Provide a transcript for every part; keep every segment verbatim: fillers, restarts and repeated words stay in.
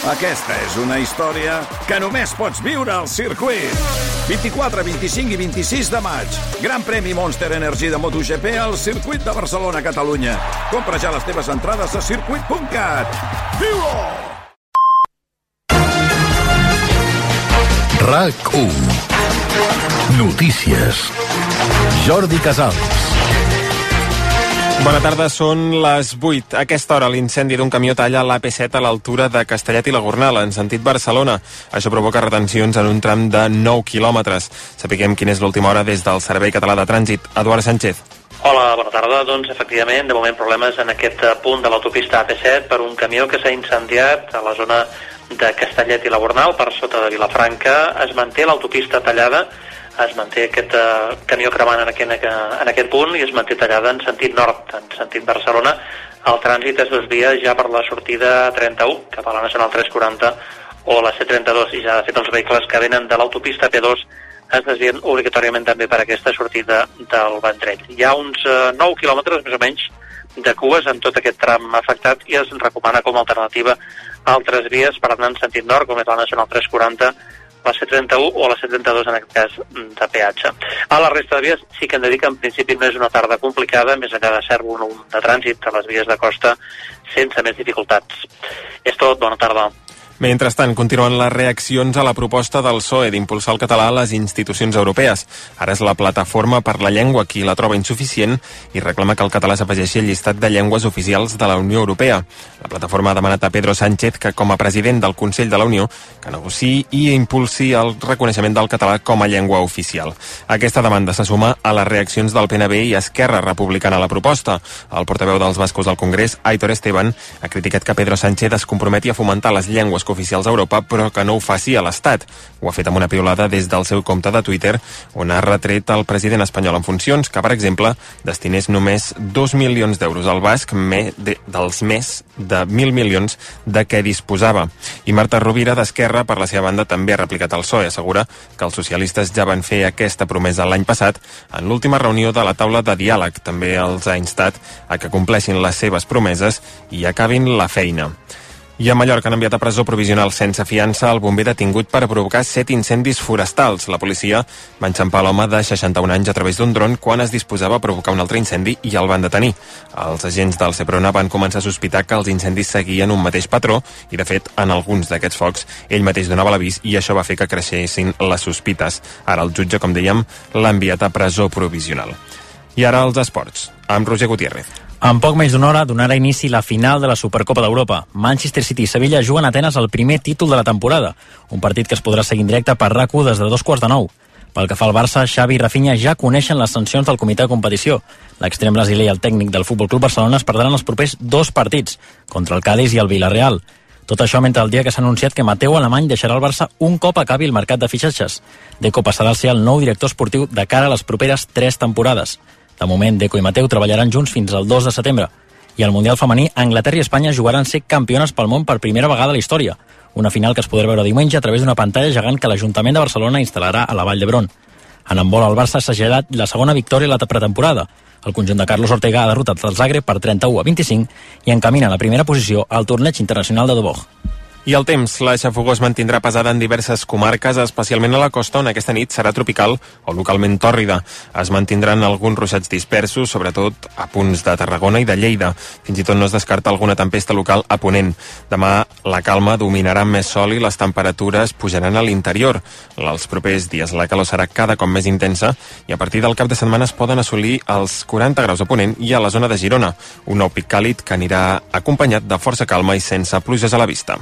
Aquesta és una història que només pots viure al circuit. vint-i-quatre, vint-i-cinc i vint-i-sis de maig. Gran premi Monster Energy de MotoGP al circuit de Barcelona, Catalunya. Compra ja les teves entrades a circuit punt cat. Viu-ho! RAC u. Notícies. Jordi Casals. Bona tarda, són les vuit. A aquesta hora l'incendi d'un camió talla l'A P set a l'altura de Castellet i la Gornal, en sentit Barcelona. Això provoca retencions en un tram de nou quilòmetres. Sapiguem quina és l'última hora des del Servei Català de Trànsit. Eduard Sánchez. Hola, bona tarda. Doncs efectivament, de moment problemes en aquest punt de l'autopista A P set per un camió que s'ha incendiat a la zona de Castellet i la Gornal, per sota de Vilafranca. Es manté l'autopista tallada, es manté aquest uh, camió cremant en aquest, en aquest punt i es manté tallada en sentit nord, en sentit Barcelona. El trànsit es desvia ja per la sortida trenta-u, cap a la Nacional tres quaranta o la C trenta-dos, i ja de fet els vehicles que venen de l'autopista P dos es desvien obligatòriament també per aquesta sortida del Vendrell. Hi ha uns uh, nou quilòmetres més o menys de cues en tot aquest tram afectat i es recomana com a alternativa altres vies per anar en sentit nord, com és la Nacional tres quaranta, la C trenta-u o la C trenta-dos en aquest cas de peatge. A la resta de vies sí que hem de dir que en principi no és una tarda complicada, més enllà de cert volum de trànsit a les vies de costa sense més dificultats. És tot, bona tarda. Mentrestant, continuen les reaccions a la proposta del P S O E d'impulsar el català a les institucions europees. Ara és la Plataforma per la Llengua qui la troba insuficient i reclama que el català s'afegeixi al llistat de llengües oficials de la Unió Europea. La plataforma ha demanat a Pedro Sánchez que, com a president del Consell de la Unió, que negociï i impulsi el reconeixement del català com a llengua oficial. Aquesta demanda se suma a les reaccions del P N B i Esquerra Republicana a la proposta. El portaveu dels bascos al Congrés, Aitor Esteban, ha criticat que Pedro Sánchez es comprometi a fomentar les llengües oficials a Europa, però que no ho faci a l'Estat. Ho ha fet amb una piulada des del seu compte de Twitter, on ha retret al president espanyol en funcions que, per exemple, destinés només dos milions d'euros al basc, me de, dels més de mil milions de què disposava. I Marta Rovira, d'Esquerra, per la seva banda, també ha replicat al P S O E. Assegura que els socialistes ja van fer aquesta promesa l'any passat en l'última reunió de la taula de diàleg. També els ha instat a que compleixin les seves promeses i acabin la feina. I a Mallorca han enviat a presó provisional sense fiança el bomber detingut per provocar set incendis forestals. La policia va enxampar l'home de seixanta-un anys a través d'un dron quan es disposava a provocar un altre incendi i el van detenir. Els agents del Seprona van començar a sospitar que els incendis seguien un mateix patró i, de fet, en alguns d'aquests focs ell mateix donava l'avís i això va fer que creixessin les sospites. Ara el jutge, com dèiem, l'ha enviat a presó provisional. I ara els esports, amb Roger Gutiérrez. En poc més d'una hora donarà inici la final de la Supercopa d'Europa. Manchester City i Sevilla juguen a Atenes el primer títol de la temporada, un partit que es podrà seguir en directe per RAC u des de dos quarts de nou. Pel que fa al Barça, Xavi i Rafinha ja coneixen les sancions del comitè de competició. L'extrem brasiler i el tècnic del Futbol Club Barcelona es perdran els propers dos partits, contra el Cádiz i el Villarreal. Tot això mentre el dia que s'ha anunciat que Mateu Alemany deixarà el Barça un cop acabi el mercat de fitxatges. Deco passarà a ser el nou director esportiu de cara a les properes tres temporades. De moment, Deco i Mateu treballaran junts fins al dos de setembre. I al Mundial femení, Anglaterra i Espanya jugaran ser campiones pel món per primera vegada a la història. Una final que es podrà veure diumenge a través d'una pantalla gegant que l'Ajuntament de Barcelona instal·larà a la Vall d'Hebron. En handbol, el Barça s'ha gellat la segona victòria a la pretemporada. El conjunt de Carlos Ortega ha derrotat el Zagreb per trenta-u a vint-i-cinc i encamina a la primera posició al torneig internacional de Doboj. I el temps, la xafogor es mantindrà pesada en diverses comarques, especialment a la costa, on aquesta nit serà tropical o localment tòrrida. Es mantindran alguns ruixats dispersos, sobretot a punts de Tarragona i de Lleida. Fins i tot no es descarta alguna tempesta local a ponent. Demà la calma dominarà més sol i les temperatures pujaran a l'interior. Els propers dies la calor serà cada cop més intensa i a partir del cap de setmana es poden assolir els quaranta graus a ponent i a la zona de Girona. Un nou pic càlid que anirà acompanyat de força calma i sense pluges a la vista.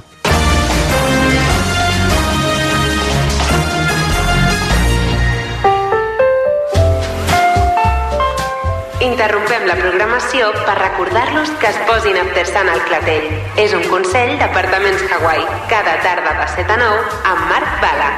Interrompem la programació per recordar-los que es posin After Sun al clatell. És un consell d'Apartaments Hawaii. Cada tarda de set a nou amb Marc Bala.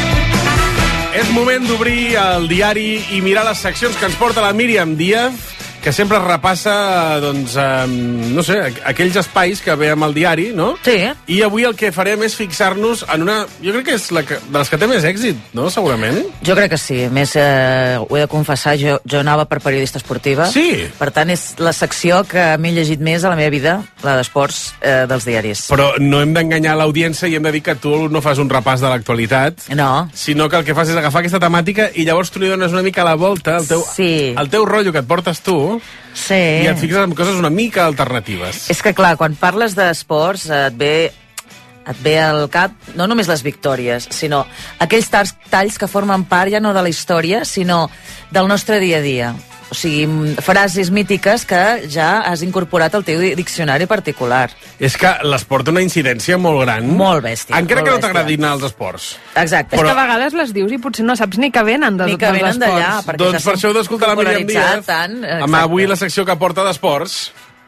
És moment d'obrir el diari i mirar les seccions que ens porta la Míriam Díaz. que sempre repassa, doncs, eh, no sé, aquells espais que ve amb el diari, no? Sí. I avui el que farem és fixar-nos en una... Jo crec que és la que, de les que té més èxit, no? Segurament. Jo crec que sí. A més, eh, ho he de confessar, jo, jo anava per periodista esportiva. Sí. Per tant, és la secció que m'he llegit més a la meva vida, la d'esports eh, dels diaris. Però no hem d'enganyar l'audiència i hem de dir que tu no fas un repàs de l'actualitat, no. sinó que el que fas és agafar aquesta temàtica i llavors tu li dones una mica la volta al teu, sí. al teu rotllo que et portes tu sí. i et fixes en coses una mica alternatives. És que, clar, quan parles d'esports et ve... et ve al cap no només les victòries, sinó aquells talls que formen part ja no de la història, sinó del nostre dia a dia. O sigui, frases mítiques que ja has incorporat al teu diccionari particular. És que l'esport té una incidència molt gran. Molt bèstia. Encara molt que no t'agradin els esports. Exacte. Però... És que a vegades les dius i potser no saps ni que venen de, ni que venen d'allà. Doncs per això heu d'escoltar la Míriam Díaz tant, amb avui la secció que porta d'esports.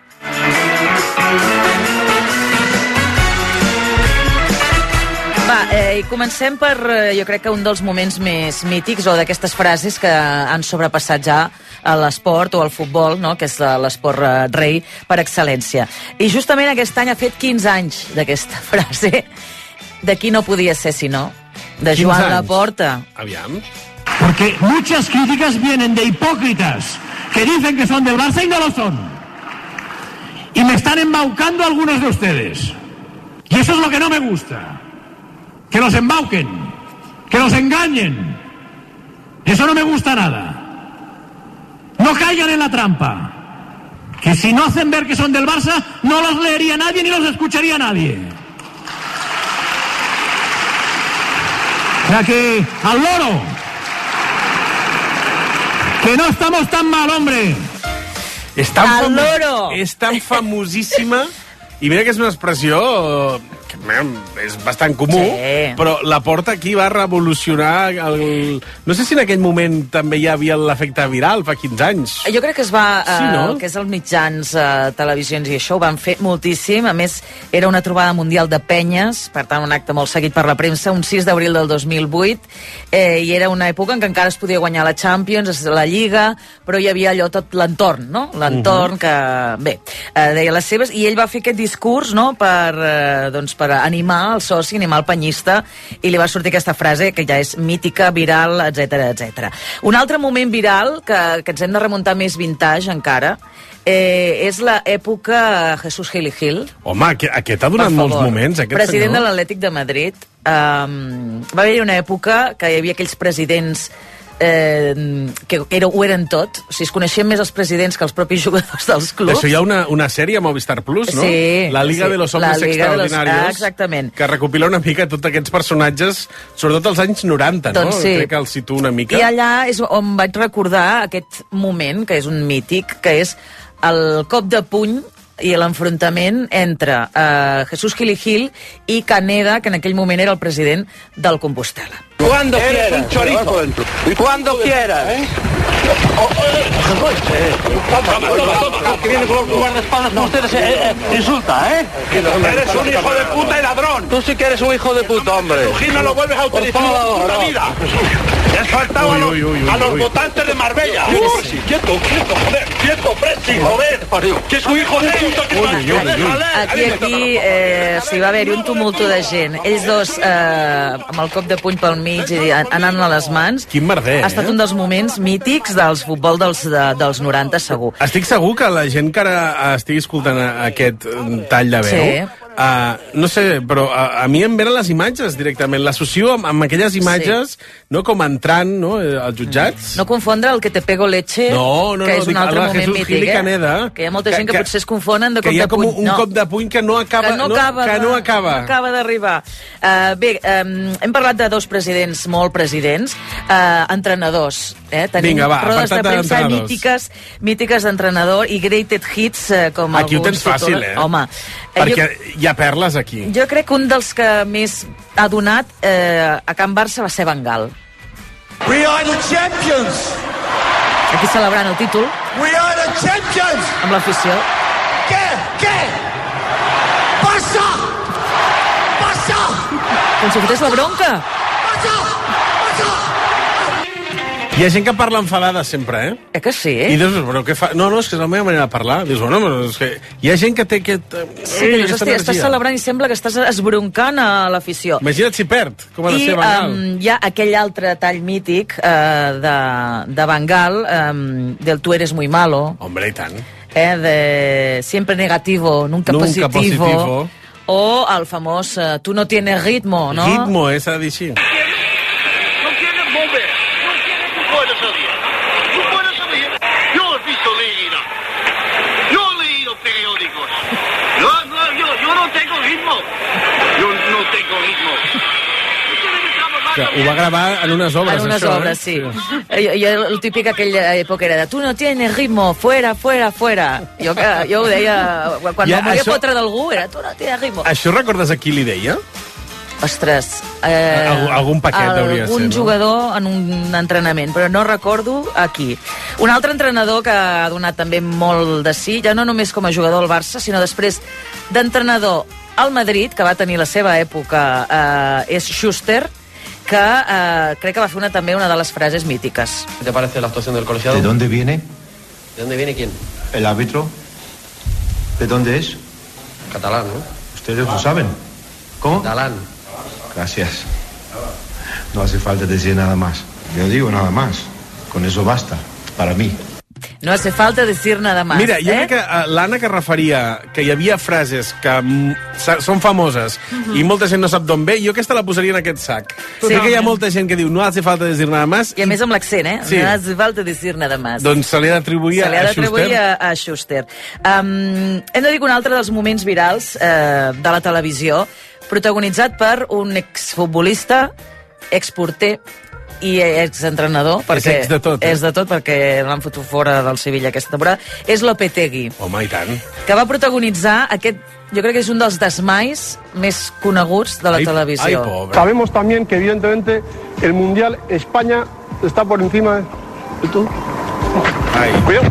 Va, eh, i comencem per, eh, jo crec que un dels moments més mítics o d'aquestes frases que han sobrepassat ja a l'esport o al futbol, no? Que és l'esport eh, rei per excel·lència. I justament aquest any ha fet quinze anys d'aquesta frase. De qui no podia ser, si no? De Joan Laporta. Aviam. Porque muchas críticas vienen de hipócritas que dicen que son del Barça y no lo son. Y me están embaucando algunos de ustedes. Y eso es lo que no me gusta. Que los embauquen, que los engañen. Eso no me gusta nada. No caigan en la trampa. Que si no hacen ver que son del Barça, no los leería nadie ni los escucharía nadie. O sea que, al loro, que no estamos tan mal, hombre. És tan, al famo... loro. és tan famosíssima, i mira que és una expressió que és bastant comú, sí. però Laporta aquí va revolucionar el... No sé si en aquell moment també hi havia l'efecte viral, fa quinze anys. Jo crec que es va... Eh, sí, no? que és els mitjans, eh, televisions i això, ho van fer moltíssim. A més, era una trobada mundial de penyes, per tant, un acte molt seguit per la premsa, un sis d'abril del dos mil vuit, eh, i era una època en què encara es podia guanyar la Champions, la Lliga, però hi havia allò tot l'entorn, no? L'entorn uh -huh. que, bé, eh, deia les seves, i ell va fer aquest discurs, no?, per, eh, doncs, per animar el soci, animar el penyista, i li va sortir aquesta frase que ja és mítica, viral, etc etcètera. Un altre moment viral, que, que ens hem de remuntar més vintage encara, eh, és l'època Jesús Gil i Gil. Home, aquest, aquest ha donat molts moments, aquest president senyor. de l'Atlètic de Madrid. Um, va haver-hi una època que hi havia aquells presidents Eh, que era, ho eren tot, o sigui, es coneixien més els presidents que els propis jugadors dels clubs. D'això hi ha una, una sèrie a Movistar Plus, no? Sí. La Liga sí. de los Hombres Extraordinarios. Los... Ah, exactament. Que recopila una mica tots aquests personatges, sobretot als anys noranta, doncs no? Sí. Crec que el situa una mica. I allà és on vaig recordar aquest moment, que és un mític, que és el cop de puny i l'enfrontament entre uh, Jesús Gil i Gil i Caneda, que en aquell moment era el president del Compostela. Cuando quieras. Un chorizo. Cuando quieras. ¿Eh? Toma, toma, toma. Que viene con los guardaespaldas con ustedes. Eh, eh, insulta, ¿eh? Eres un hijo de puta y ladrón. Tú sí que eres un hijo de puta, hombre. Tu Gil no lo vuelves a utilizar en tu vida. Te has faltado a los, uy, uy, uy, a los uy. votantes de Marbella. Uy, quieto, quieto, joder. Quieto, Presi, joder. Que es un hijo de puta que va. Aquí, aquí, eh, s'hi va haver-hi un tumulto de gent. Ells dos, eh, amb el cop de puny pel mig i anant a les mans. Quin merder, ha estat eh? un dels moments mítics del futbol dels, de, dels noranta, segur. Estic segur que la gent que ara estigui escoltant aquest tall de veu, sí. uh, no sé, però a, a mi em venen les imatges directament. L'associo amb, amb aquelles imatges, sí. no, com entrant, no, als jutjats. No confondre el que te pego leche, no, no, que no, és un altre moment Jesús mític, Gil i Caneda, eh? Que hi ha molta gent que, que potser es confonen de cop de puny. Que hi ha com un no. cop de puny que no acaba, que no acaba, no, que no acaba. No acaba d'arribar. Uh, bé, um, hem parlat de dos presidents, molt presidents, uh, entrenadors. Eh? Tenim Vinga, va, rodes de premsa mítiques, mítiques d'entrenador i greatest hits, uh, com aquí ho tens fàcil, titulen. eh? Home, perquè jo, hi ha perles aquí. Jo crec que un dels que més ha donat eh, a Can Barça va ser Van Gaal. We are the champions! Aquí celebrant el títol. We are the champions! Amb l'afició. Què? Què? Barça! Barça! Com si fotés la bronca. Barça! Barça! Hi ha gent que parla enfadada sempre, eh? Eh que sí? I dius, però què fa? No, no, és que és la meva manera de parlar. Dius, bueno, però és que hi ha gent que té aquest... Sí, que dius, hòstia, estàs celebrant i sembla que estàs esbroncant a l'afició. Imagina't si perd, com ha de I, ser Van Gaal. Um, hi ha aquell altre tall mític uh, de, de Van Gaal, um, del tu eres muy malo. Hombre, i tant. Eh, de siempre negativo, nunca, Nunca positivo. positivo. O el famós uh, tu no tienes ritmo, no? Ritmo, eh, s'ha de dir així. Que ho va gravar en unes obres, En unes això, obres, eh? sí. I, i el típic aquella època era de tu no tienes ritmo, fuera, fuera, fuera. Jo, que, jo ho deia, quan Ja, ja, volia això- fotre d'algú, era tu no tienes ritmo. Això recordes a qui li deia? Ostres, eh, Algú- algun paquet hauria de ser, algun no? jugador en un entrenament, però no recordo a qui. Un altre entrenador que ha donat també molt de sí, ja no només com a jugador al Barça, sinó després d'entrenador al Madrid, que va tenir la seva època, eh, és Schuster, que eh, crec que va fer una, també una de les frases mítiques. ¿Qué te parece la actuación del colegiado? ¿De dónde viene ¿De dónde viene quién? el árbitro? ¿De dónde es? Catalán, ¿no? Ustedes lo saben. ¿Cómo? Catalán. Gracias. No hace falta decir nada más. Yo digo nada más. Con eso basta, para mí. No hace falta decir nada más. Mira, jo eh? crec que uh, l'Anna que referia que hi havia frases que mm, sa- són famoses Mhm. i molta gent no sap d'on ve, jo aquesta la posaria en aquest sac. Sí. Crec que hi ha molta gent que diu no hace falta decir nada más. I a més amb l'accent, eh? Sí. No hace falta decir nada más. Doncs se li ha d'atribuir Se li ha a d'atribuir Schuster. a, a Schuster. Um, hem de dir que un altre dels moments virals eh, de la televisió, protagonitzat per un exfutbolista, exporter i exentrenador, perquè ex de tot, eh? és de tot, perquè l'han fotut fora del Sevilla aquesta temporada, és Lopetegui, Home, i tant. que va protagonitzar aquest, jo crec que és un dels desmais més coneguts de la Ai, televisió. ai, pobre. Sabemos también que evidentemente el Mundial España está por encima de... ¿Esto? Ai. Cuidado.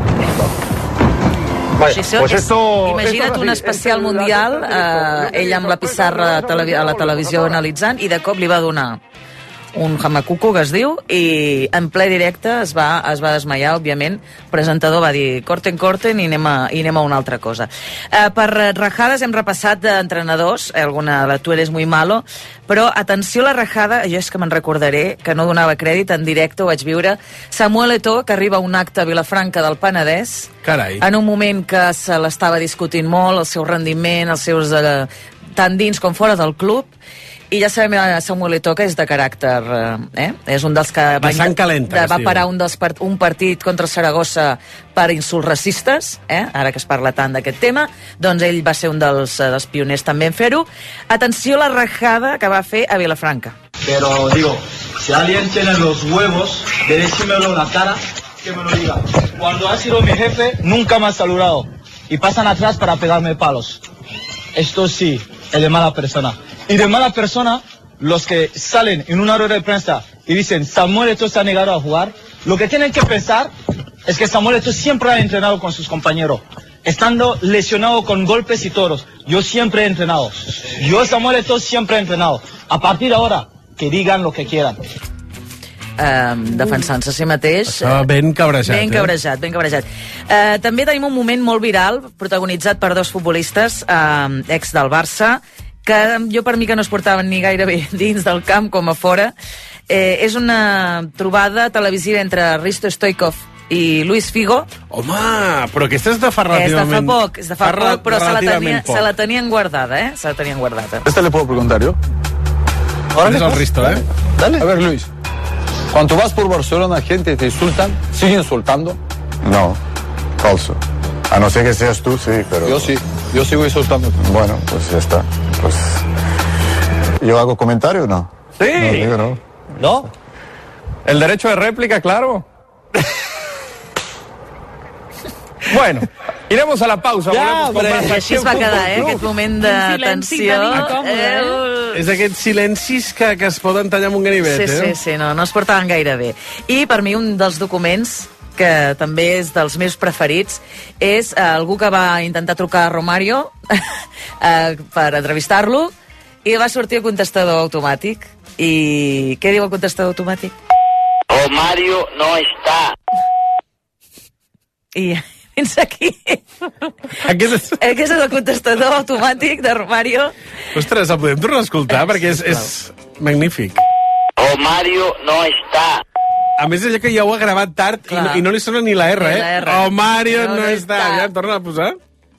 Vaya, Sí, això pues és- esto... Imagina't esto es un así. especial Esto- mundial, eh, ell amb la pissarra a, televi a la televisió analitzant, i de cop li va donar un hamacuco, que es diu, i en ple directe es va, es va desmaiar, òbviament. El presentador va dir corten, corten i anem a, i anem a una altra cosa. Eh, per rajades hem repassat d'entrenadors, eh, alguna de la tu eres muy malo, però atenció a la rajada, jo és que me'n recordaré, que no donava crèdit, en directe ho vaig viure, Samuel Eto'o, que arriba a un acte a Vilafranca del Penedès, Carai. en un moment que se l'estava discutint molt, el seu rendiment, els seus eh, tant dins com fora del club, i ja sabem, eh, Samuel Eto'o, que és de caràcter, eh? És un dels que va, sang calenta, de, es va diu. parar un, dels part, un partit contra el Saragossa per insults racistes, eh? Ara que es parla tant d'aquest tema, doncs ell va ser un dels, eh, dels pioners també en fer-ho. Atenció a la rajada que va fer a Vilafranca. Pero digo, si alguien tiene los huevos de decírmelo en la cara, que me lo diga. Cuando ha sido mi jefe, nunca me ha saludado. Y pasan atrás para pegarme palos. Esto sí, es de mala persona. Y de mala persona, los que salen en una rueda de prensa y dicen Samuel Eto'o se ha negado a jugar, lo que tienen que pensar es que Samuel Eto'o siempre ha entrenado con sus compañeros. Estando lesionado con golpes y toros. Yo siempre he entrenado. Yo, Samuel Eto'o, siempre he entrenado. A partir de ahora, que digan lo que quieran. Eh, defensant-se a si mateix. Estava ben cabrejat, Ben eh? cabrejat, ben cabrejat. Eh, també tenim un moment molt viral, protagonitzat per dos futbolistes, eh, ex del Barça, que jo per mi que no es portaven ni gaire bé dins del camp com a fora. Eh, és una trobada televisiva entre Risto Stoichkov i Luis Figo. Home, però aquesta és de fa És de fa relativament... poc, és de fa fa poc, però se la, relativament tenia, poc. se la tenien guardada, eh? Se la tenien guardada. ¿Este le puedo preguntar yo? Ahora es el Risto, ¿eh? Dale. A ver, Luis. Cuando vas por Barcelona, gente te insultan, sigue insultando. No, falso. A no ser que seas tú, sí, pero... Yo sí, yo sigo insultando. Bueno, pues ya está. Pues... ¿Yo hago comentario o no? Sí. No, digo no. ¿No? El derecho de réplica, claro. Bueno, iremos a la pausa. Ja, volvemos con però más així es Acció va quedar, Futbol eh? Club. Aquest moment de Un silenci tensió. tan incòmode, Eh, És aquests silencis que, que es poden tallar amb un ganivet, Sí, eh? sí, sí, no, no es portaven gaire bé. I per mi un dels documents que també és dels meus preferits, és eh, algú que va intentar trucar a Romario eh, per entrevistar-lo i va sortir el contestador automàtic. I què diu el contestador automàtic? O Mario no está. I fins aquí. Aquest és... Aquest és el contestador automàtic de Romario. Ostres, el podem tornar a escoltar? Perquè és, és magnífic. O Mario no está. A més, allò que ja ho ha gravat tard i no, i no li sona ni la R, Ni eh? la R. O Mario No, no, no està. està. Ja, torna a posar.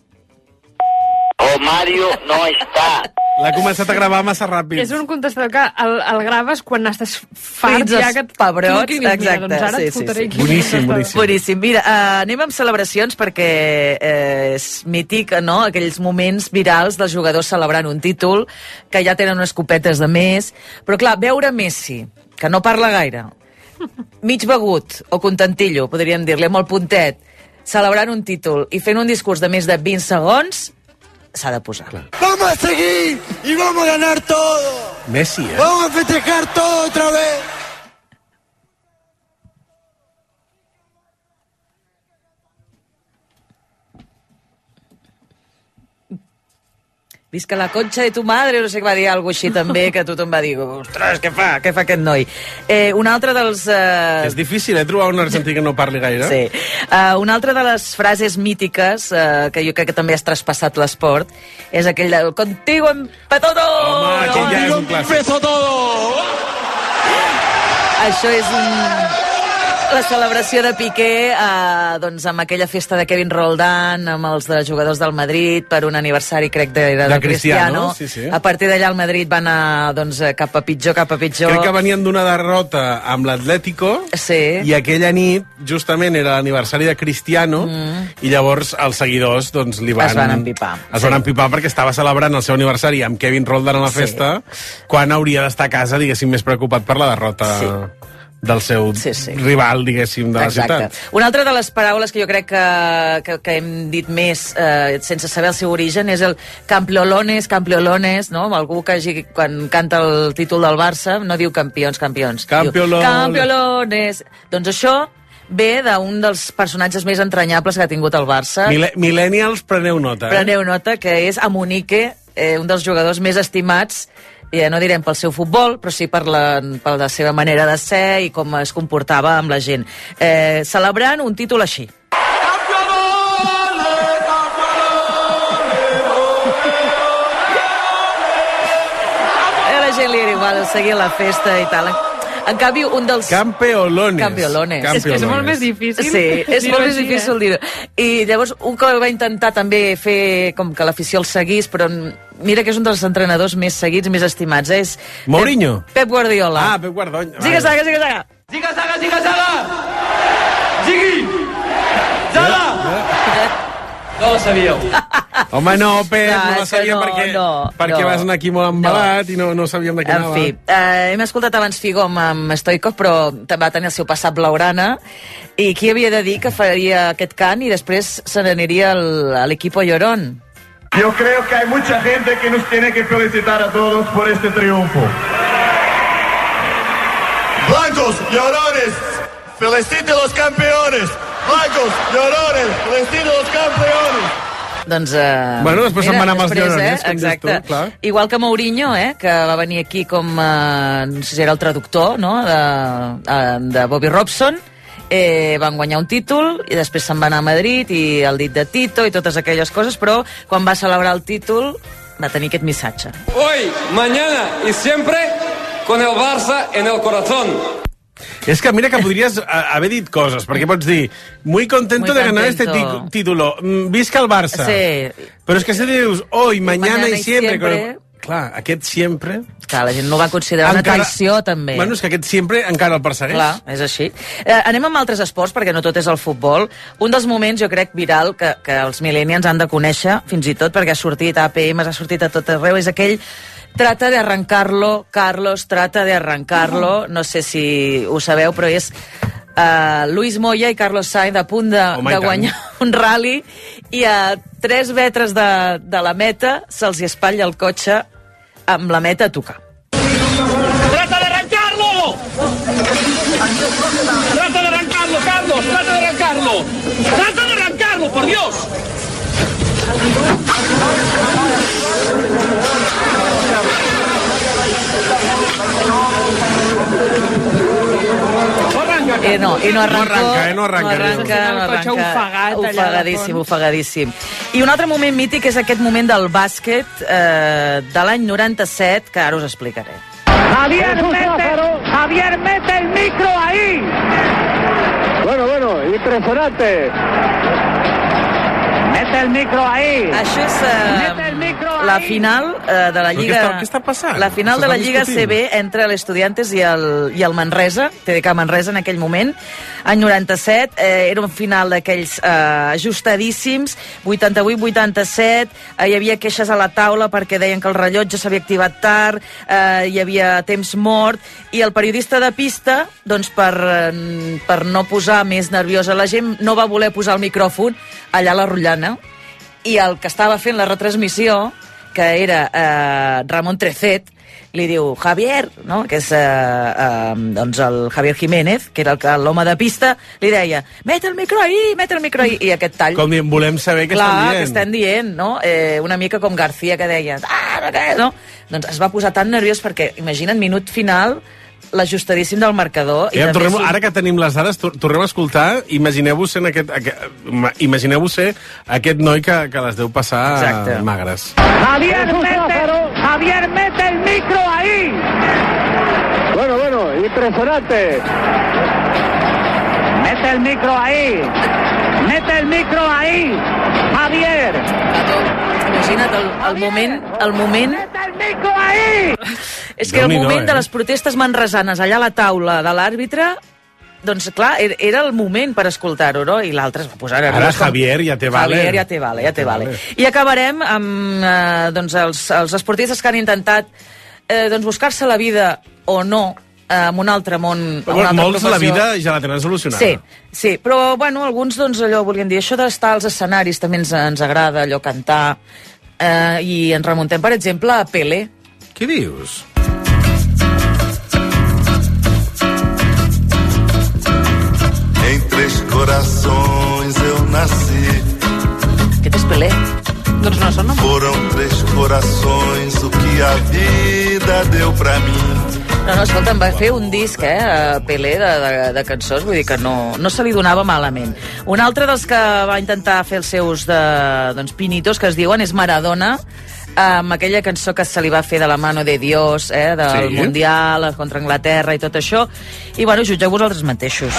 O Mario no está. L'ha començat a gravar massa ràpid. És un contestador que el, el graves quan estàs farts, Fins ja que et pebrots, truquin i dius, mira, exacte, doncs ara sí, et sí, fotré sí. aquí. Boníssim, boníssim. Boníssim. Mira, uh, anem amb celebracions perquè eh, és mític, no?, aquells moments virals dels jugadors celebrant un títol, que ja tenen unes copetes de més. Però clar, veure Messi, que no parla gaire, mig begut o contentillo, podríem dir-li, amb el puntet, celebrant un títol i fent un discurs de més de vint segons, s'ha de posar. Clar. Vamos a seguir y vamos a ganar todo. Messi, eh? Vamos a festejar todo otra vez. Visca la conxa de tu madre, no sé què va dir, alguna així també, que tothom va dir, ostres, què fa, què fa aquest noi? Eh, un altre dels... Eh... És difícil, eh, trobar un argentí que no parli gaire. Sí. Uh, una altra de les frases mítiques, uh, que jo crec que també has traspassat l'esport, és aquell de contigo empezó todo! Home, aquell ja és un clàssic. Empezó todo. Això és un... La celebració de Piqué, eh, doncs amb aquella festa de Kevin Roldán, amb els de jugadors del Madrid, per un aniversari, crec, de, de, De Cristiano. Cristiano, sí, sí. A partir d'allà el Madrid va anar doncs, cap a pitjor, cap a pitjor. Crec que venien d'una derrota amb l'Atlético sí. i aquella nit, justament, era l'aniversari de Cristiano mm. i llavors els seguidors doncs, li van... Es van empipar. Es van sí. empipar perquè estava celebrant el seu aniversari amb Kevin Roldán a la festa, sí. quan hauria d'estar a casa, diguéssim, més preocupat per la derrota... Sí. del seu sí, sí. rival, diguéssim, de la Exacte. ciutat. Una altra de les paraules que jo crec que, que, que hem dit més eh, sense saber el seu origen és el campiolones, campiolones, no? Algú que hagi, quan canta el títol del Barça no diu campions, campions. Campiolones. Diu, campiolones. Doncs això ve d'un dels personatges més entranyables que ha tingut el Barça. Mil Millennials, preneu nota. Eh? Preneu nota, que és Amunique, eh, un dels jugadors més estimats, ja no direm pel seu futbol, però sí per la, per la seva manera de ser i com es comportava amb la gent. Eh, celebrant un títol així. A la gent li era igual seguir la festa i tal. En canvi, un dels... Campeolones. Campeolones. És que és molt més difícil. Sí, és molt més així, difícil eh? dir-ho. I llavors, un que va intentar també fer com que l'afició el seguís, però mira que és un dels entrenadors més seguits, més estimats. Eh? És Mourinho? Pep, Pep Guardiola. Ah, Pep Guardiola. Ziga, zaga, ziga, zaga. Ziga, zaga, ziga, zaga. Ziggy. Zaga. No lo sabíeu. Home, no, Pep, Clar, no la és que sabíem no, perquè, no, perquè no. vas anar aquí molt embalat no. i no, no sabíem de què En anava. fi, eh, hem escoltat abans Figo amb, amb Stoikov, però també va tenir el seu passat blaugrana, i qui havia de dir que faria aquest cant i després se n'aniria al- a l'equipo Llorón? Yo creo que hay mucha gente que nos tiene que felicitar a todos por este triunfo. Blancos, llorones, felicite los campeones. Blancos, llorones, felicite los campeones. Doncs, eh, Bueno, després se'n va anar amb els després, llorones, com dius exacte. tu, clar. Igual que Mourinho, eh, que va venir aquí com, eh, no sé si era el traductor, no?, de, eh, de Bobby Robson, eh, van guanyar un títol i després se'n va anar a Madrid i el dit de Tito i totes aquelles coses, però quan va celebrar el títol va tenir aquest missatge. Hoy, mañana y siempre con el Barça en el corazón. És que mira que podries eh, haver dit coses, perquè pots dir muy contento Muy de ganar contento. este tí- título, mm, visca el Barça. Sí. Però és que si dius hoy, mañana, Mañana y y siempre... siempre. Con... Clar, aquest sempre... Clar, la gent no va considerar una traïció, també. Bueno, és que aquest sempre encara el persegueix. Clar, és així. Eh, anem amb altres esports, perquè no tot és el futbol. Un dels moments, jo crec, viral, que, que els millennials han de conèixer, fins i tot, perquè ha sortit a A P M, ha sortit a tot arreu, és aquell trata de arrancarlo, Carlos, trata de arrancarlo, no sé si ho sabeu, però és uh, Luis Moya i Carlos Sainz a punt de, Home, de i guanyar un rally i a tres metres de, de la meta se'ls hi espatlla el cotxe amb la meta a tocar. ¡Trata de arrancarlo! ¡Trata de arrancarlo, Carlos! ¡Trata de arrancarlo! ¡Trata de arrancarlo, por Dios! I no, i no arrancó. No arranca, eh? No arranca. No arranca, no El cotxe ofegat allà ofegadíssim, ofegadíssim. I un altre moment mític és aquest moment del bàsquet eh, de l'any noranta-set, que ara us explicaré. Javier, mete, Javier, mete el micro ahí. Bueno, bueno, impresionante. Mete el micro ahí. Això és eh, la final eh, de la Lliga... Què està, què està passant? La final de la Lliga C B entre l'Estudiantes i el, i el Manresa, T D K Manresa en aquell moment, any noranta-set, eh, era un final d'aquells eh, ajustadíssims, vuitanta-vuit vuitanta-set, eh, hi havia queixes a la taula perquè deien que el rellotge s'havia activat tard, eh, hi havia temps mort, i el periodista de pista, doncs per, eh, per no posar més nerviosa la gent, no va voler posar el micròfon allà a la rotllana, i el que estava fent la retransmissió, que era eh, Ramon Trecet, li diu, Javier, no? que és eh, eh, doncs el Javier Jiménez, que era el- l'home de pista, li deia, met el micro ahí, met el micro ahí, i aquest tall... Com dient, volem saber què Clar, estan dient. que estem dient, no? Eh, una mica com García, que deia, ah, no, què, no? Doncs es va posar tan nerviós perquè, imagina't, minut final, l'ajustadíssim del marcador. Ja, també tornem, surt- ara que tenim les dades, tor tornem a escoltar, imagineu-vos ser aquest, aquest, imagineu-vos ser aquest noi que, que les deu passar Exacte. magres. Javier, mete, Javier, mete el micro ahí. Bueno, bueno, impresionante. Mete el micro ahí. Mete el micro ahí. Javier. Imagina't el, el moment... El moment... És que el Déu-n'hi-do, moment eh? de les protestes manresanes allà a la taula de l'àrbitre, doncs clar, era, era el moment per escoltar-ho, no? I l'altre es va posar... Ara Javier ja te vale. Javier ja te vale, ja te vale. I acabarem amb eh, doncs els, els esportistes que han intentat eh, doncs buscar-se la vida o no eh, en un altre món, en Bueno, una altra molts la professió. vida ja la tenen solucionada. Sí, sí, però bueno, alguns doncs allò volien dir, això d'estar als escenaris també ens, ens agrada, allò cantar, eh, i ens remuntem, per exemple, a Pelé. Què dius? Em três corações eu nasci. Aquest és Pelé. Doncs no sona molt. Foram três corações o que a vida deu pra mim. No, no, escolta, em va fer un disc, eh, a Pelé, de, de, de cançons, vull dir que no, no se li donava malament. Un altre dels que va intentar fer els seus de, doncs, pinitos, que es diuen, és Maradona, amb aquella cançó que se li va fer de la mano de Dios, eh, del Sí. Mundial contra Anglaterra i tot això, i bueno, jutgeu vosaltres mateixos.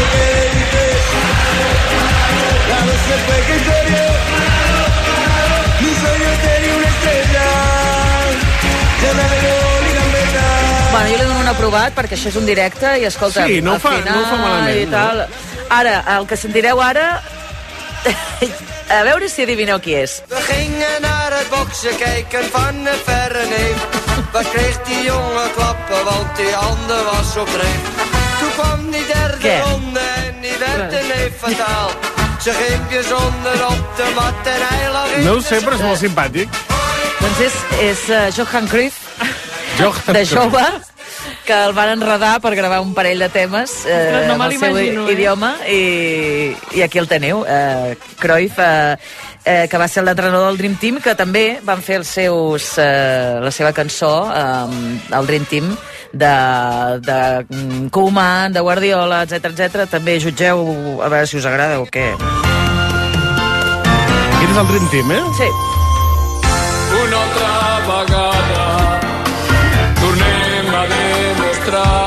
Bueno, jo li dono un aprovat perquè això és un directe i escolta, Sí, no al fa- final no fa malament, i tal. Ara, el que sentireu ara, a veure si adivineu qui és. We gingen naar het boksen kijken van de verre neef. Wat kreeg die jongen klappen, want die ander was op dreef. Toen kwam die derde Què? ronde en die werd de neef fataal. Ze ging bijzonder op de mat en hij lag in No ho de sé, però és molt simpàtic. Doncs és, és uh, Johan Cruyff, Johan de Cruyff. jove, que el van enredar per gravar un parell de temes eh, Ostres, no en me el seu l'imagino, eh? idioma, i, i aquí el teniu, eh, Cruyff, eh, eh, que va ser l'entrenador del Dream Team, que també van fer els seus, eh, la seva cançó, eh, el Dream Team, de, de mm, Koeman, de Guardiola, etc etc. També jutgeu a veure si us agrada o què. Aquest és el Dream Team, eh? Sí. Una altra vegada tornem a demostrar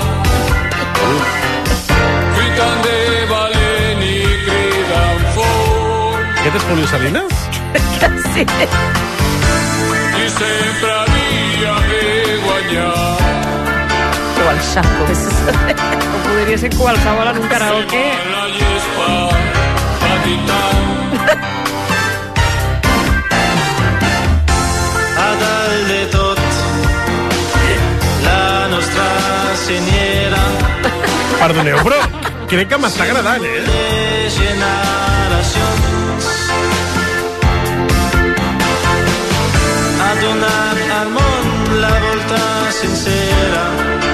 lluitant de valent i cridant fort. Aquest és Julio Salinas? Sí. I sempre havia de guanyar. O el Xaco. O podria ser qualsevol en un karaoke. La llespa patitant. A dalt de tot, la nostra senyera Perdoneu, però crec que m'està agradant, eh? de generacions ha donat al món la volta sincera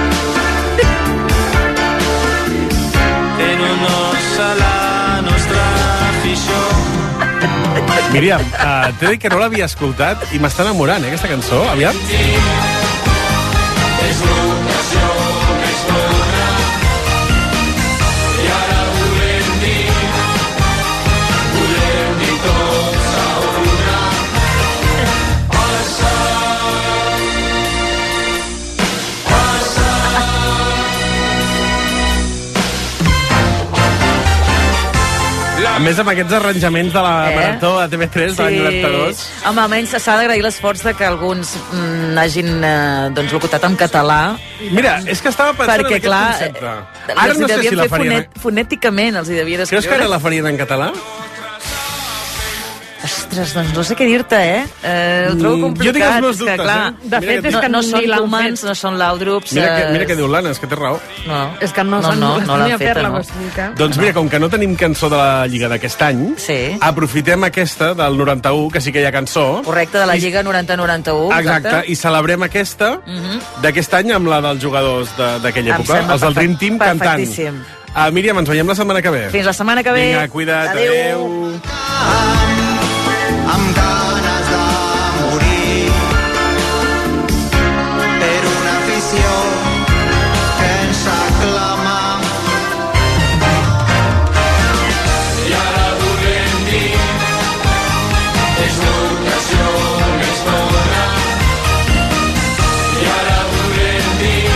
en honor a la nostra afició. Míriam, uh, t'he dit que no l'havia escoltat i m'està enamorant, eh, aquesta cançó. Aviam. És l'ocasió més bona i més amb aquests arranjaments de la eh? Marató a T V tres sí. de l'any noranta-dos. Home, almenys s'ha d'agrair l'esforç de que alguns mm, hagin eh, doncs, locutat en català. Mira, és que estava pensant perquè, en aquest clar, concepte. Ara no sé si la farien... Fonet, fonèticament els hi devien escriure. Creus que ara la farien en català? Ostres, doncs no sé què dir-te, eh? eh ho trobo complicat. Jo tinc els meus dubtes, que, clar, eh? De fet, és que no, no són l'han humans, fet. no són laudrups. Mira que, mira què diu l'Anna, és que té raó. No, és que no, no, són, no, no l'han ni a feta, fer-la no. bàsica. Doncs mira, com que no tenim cançó de la Lliga d'aquest any, sí. aprofitem aquesta del noranta-u, que sí que hi ha cançó. Correcte, de la Lliga noranta noranta-u. Exacte, exacte, i celebrem aquesta uh -huh. d'aquest any amb la dels jugadors d'aquella època, els del Dream Team cantant. Uh, Míriam, ens veiem la setmana que ve. Fins la setmana que ve. Vinga, cuida't, adéu. adéu. Amb ganes de morir per una afició que ens aclama. I ara volem dir és l'ocasió més bona. I ara volem dir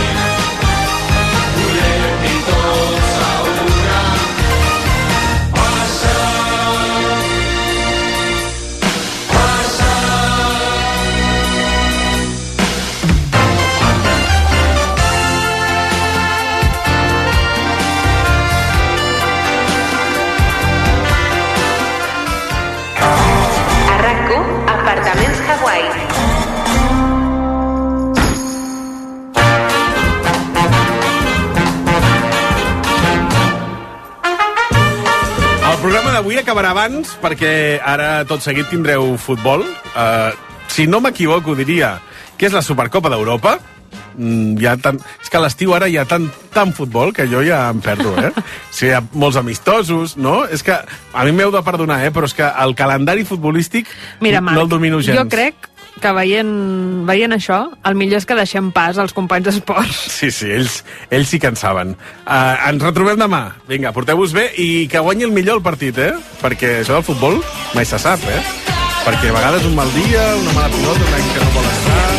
volem dir tots a una. Passa Apartaments Hawaii. El programa d'avui acabarà abans perquè ara tot seguit tindreu futbol. Uh, si no m'equivoco diria que és la Supercopa d'Europa. Mm, hi ha tant... És que a l'estiu ara hi ha tant, tant futbol que jo ja em perdo, eh? Sí, hi ha molts amistosos, no? És que a mi m'heu de perdonar, eh? Però és que el calendari futbolístic Mira, Marc, no el domino gens. Jo crec que veient, veient això, el millor és que deixem pas als companys d'esports. Sí, sí, ells, ells sí que en saben. Uh, ens retrobem demà. Vinga, porteu-vos bé i que guanyi el millor el partit, eh? Perquè això del futbol mai se sap, eh? Perquè a vegades un mal dia, una mala pilota, un any que no vol estar...